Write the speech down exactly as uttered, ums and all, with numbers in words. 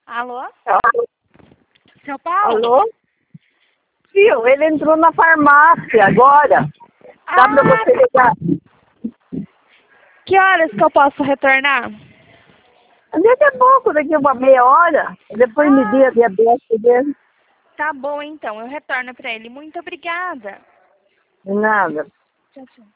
Alô? Alô? Seu Paulo? Alô? Viu, ele entrou na farmácia agora. Dá Ah, pra você ligar? que horas que eu posso retornar? Daqui a pouco, daqui a uma meia hora. Depois me Ah, dê a diabetes dele. tá bom então, eu retorno pra ele. Muito obrigada. De nada. Tchau, tchau.